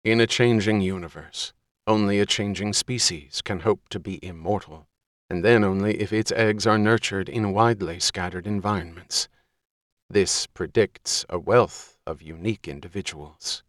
In a changing universe, only a changing species can hope to be immortal, and then only if its eggs are nurtured in widely scattered environments. This predicts a wealth of unique individuals.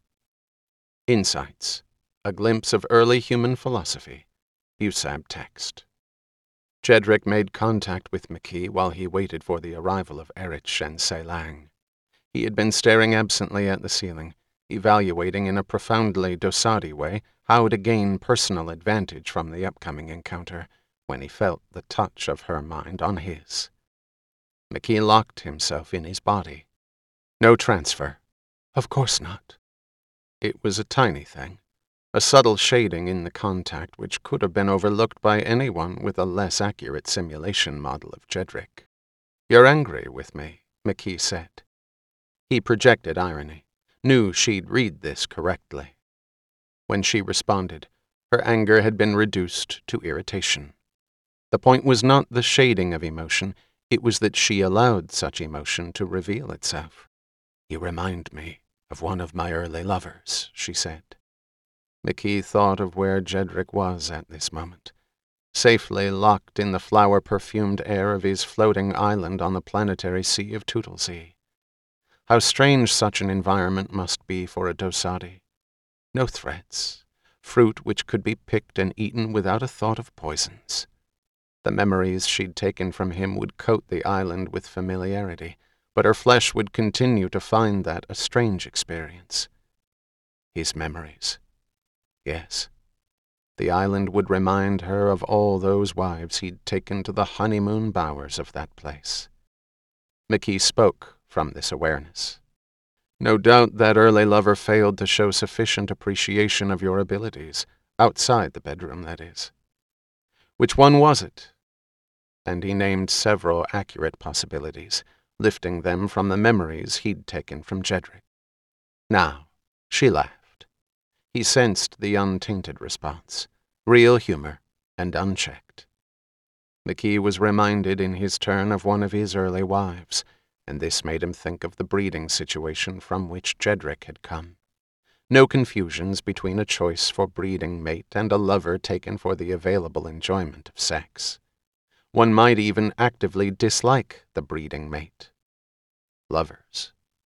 Insights, a glimpse of early human philosophy, USAB text. Jedrick made contact with McKee while he waited for the arrival of Erich and Sei-Lang. He had been staring absently at the ceiling, evaluating in a profoundly Dosadi way how to gain personal advantage from the upcoming encounter, when he felt the touch of her mind on his. McKee locked himself in his body. No transfer. Of course not. It was a tiny thing, a subtle shading in the contact which could have been overlooked by anyone with a less accurate simulation model of Jedrick. "You're angry with me," McKee said. He projected irony, knew she'd read this correctly. When she responded, her anger had been reduced to irritation. The point was not the shading of emotion, it was that she allowed such emotion to reveal itself. "You remind me of one of my early lovers," she said. McKee thought of where Jedrick was at this moment, safely locked in the flower-perfumed air of his floating island on the planetary sea of Tootlesea. How strange such an environment must be for a Dosadi. No threats, fruit which could be picked and eaten without a thought of poisons. The memories she'd taken from him would coat the island with familiarity, but her flesh would continue to find that a strange experience. His memories. Yes. The island would remind her of all those wives he'd taken to the honeymoon bowers of that place. McKee spoke from this awareness. "No doubt that early lover failed to show sufficient appreciation of your abilities, outside the bedroom, that is. Which one was it?" And he named several accurate possibilities, lifting them from the memories he'd taken from Jedrick. Now, she laughed. He sensed the untainted response, real humor and unchecked. McKee was reminded in his turn of one of his early wives, and this made him think of the breeding situation from which Jedrick had come. No confusions between a choice for breeding mate and a lover taken for the available enjoyment of sex. One might even actively dislike the breeding mate. Lovers.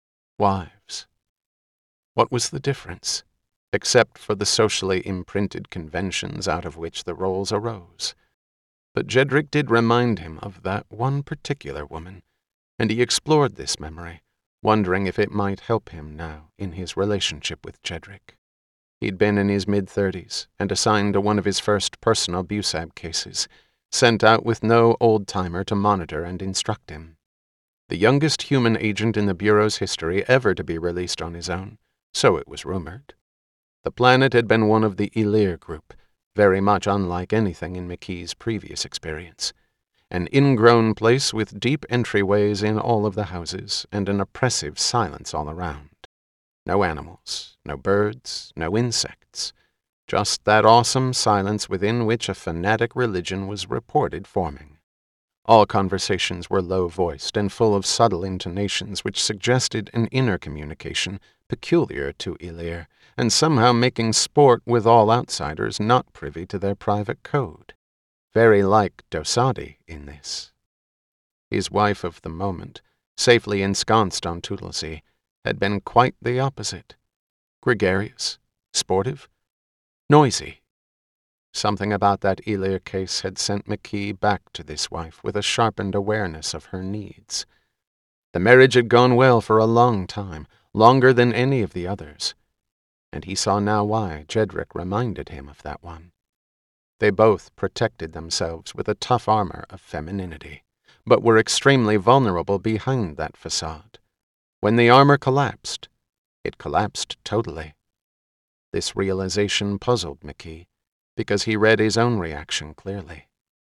Wives. What was the difference, except for the socially imprinted conventions out of which the roles arose? But Jedrick did remind him of that one particular woman, and he explored this memory, wondering if it might help him now in his relationship with Jedrick. He'd been in his mid-30s and assigned to one of his first personal BUSAB cases, sent out with no old-timer to monitor and instruct him. The youngest human agent in the Bureau's history ever to be released on his own, so it was rumored. The planet had been one of the Ilir group, very much unlike anything in McKee's previous experience. An ingrown place with deep entryways in all of the houses and an oppressive silence all around. No animals, no birds, no insects. Just that awesome silence within which a fanatic religion was reported forming. All conversations were low-voiced and full of subtle intonations which suggested an inner communication peculiar to Ilir, and somehow making sport with all outsiders not privy to their private code. Very like Dosadi in this. His wife of the moment, safely ensconced on Tootlesea, had been quite the opposite. Gregarious, sportive, noisy. Something about that Ilir case had sent McKee back to this wife with a sharpened awareness of her needs. The marriage had gone well for a long time, longer than any of the others, and he saw now why Jedrick reminded him of that one. They both protected themselves with a tough armor of femininity, but were extremely vulnerable behind that facade. When the armor collapsed, it collapsed totally. This realization puzzled McKee, because he read his own reaction clearly.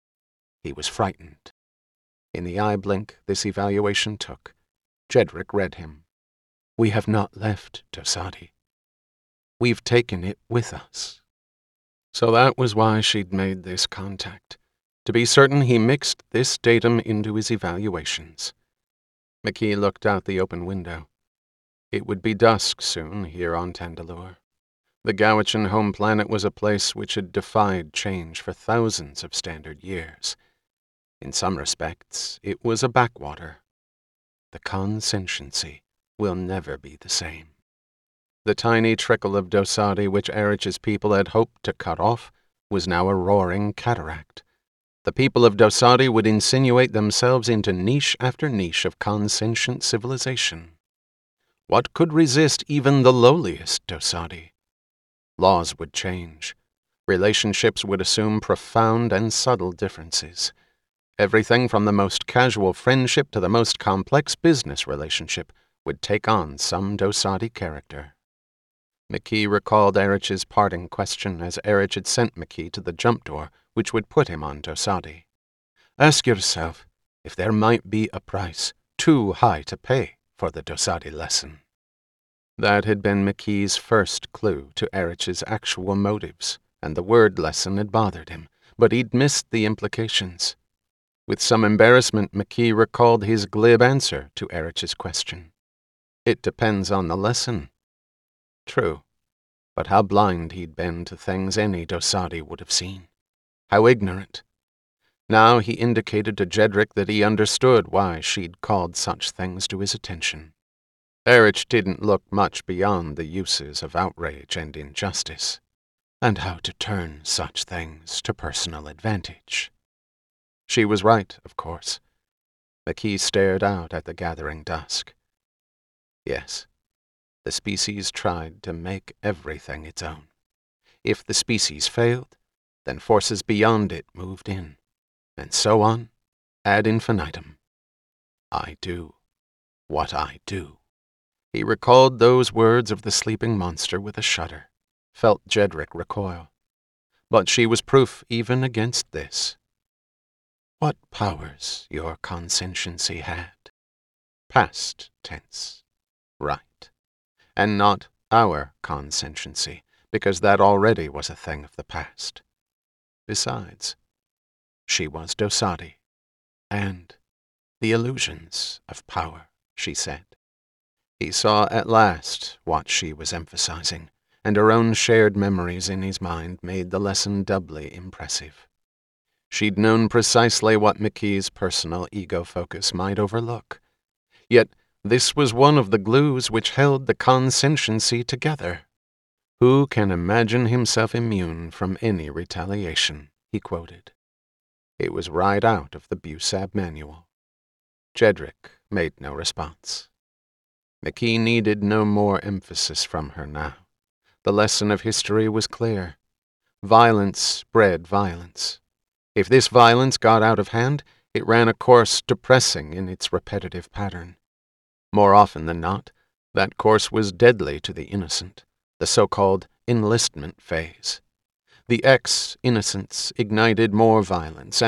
He was frightened. In the eye blink this evaluation took, Jedrick read him. "We have not left Dosadi. We've taken it with us." So that was why she'd made this contact, to be certain he mixed this datum into his evaluations. McKee looked out the open window. It would be dusk soon here on Tandalore. The Gowichan home planet was a place which had defied change for thousands of standard years. In some respects, it was a backwater. The consciency will never be the same. The tiny trickle of Dosadi which Erich's people had hoped to cut off was now a roaring cataract. The people of Dosadi would insinuate themselves into niche after niche of consentient civilization. What could resist even the lowliest Dosadi? Laws would change. Relationships would assume profound and subtle differences. Everything from the most casual friendship to the most complex business relationship would take on some Dosadi character. McKee recalled Erich's parting question as Erich had sent McKee to the jump door which would put him on Dosadi. Ask yourself if there might be a price too high to pay for the Dosadi lesson. That had been McKee's first clue to Erich's actual motives, and the word lesson had bothered him, but he'd missed the implications. With some embarrassment, McKee recalled his glib answer to Erich's question. It depends on the lesson. True, but how blind he'd been to things any Dosadi would have seen. How ignorant. Now he indicated to Jedrick that he understood why she'd called such things to his attention. Erich didn't look much beyond the uses of outrage and injustice, and how to turn such things to personal advantage. She was right, of course. McKee stared out at the gathering dusk. Yes, the species tried to make everything its own. If the species failed, then forces beyond it moved in, and so on, ad infinitum. I do what I do. He recalled those words of the sleeping monster with a shudder, felt Jedrick recoil. But she was proof even against this. What powers your consciency had? Past tense. Right. And not our consciency, because that already was a thing of the past. Besides, she was Dosadi, and the illusions of power, she said. He saw at last what she was emphasizing, and her own shared memories in his mind made the lesson doubly impressive. She'd known precisely what McKee's personal ego focus might overlook. Yet this was one of the glues which held the consciency together. Who can imagine himself immune from any retaliation, he quoted. It was right out of the Busab manual. Jedrick made no response. McKee needed no more emphasis from her now. The lesson of history was clear. Violence bred violence. If this violence got out of hand, it ran a course depressing in its repetitive pattern. More often than not, that course was deadly to the innocent, the so-called enlistment phase. The ex-innocents ignited more violence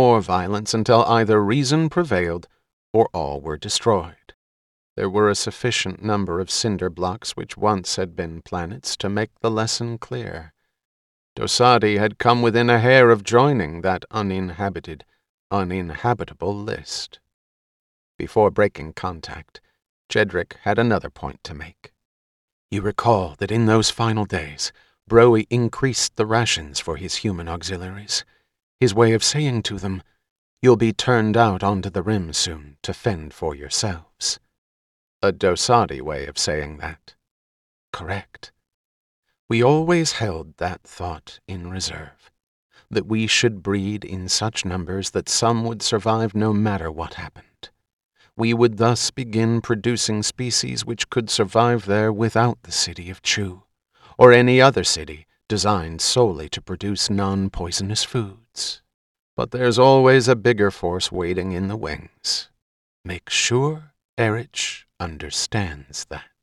until either reason prevailed or all were destroyed. There were a sufficient number of cinder blocks which once had been planets to make the lesson clear. Dosadi had come within a hair of joining that uninhabitable list. Before breaking contact, Jedrick had another point to make. You recall that in those final days, Broe increased the rations for his human auxiliaries, his way of saying to them, "You'll be turned out onto the rim soon to fend for yourselves." A Dosadi way of saying that. Correct. We always held that thought in reserve, that we should breed in such numbers that some would survive no matter what happened. We would thus begin producing species which could survive there without the city of Chu, or any other city designed solely to produce non-poisonous foods. But there's always a bigger force waiting in the wings. Make sure Erich understands that.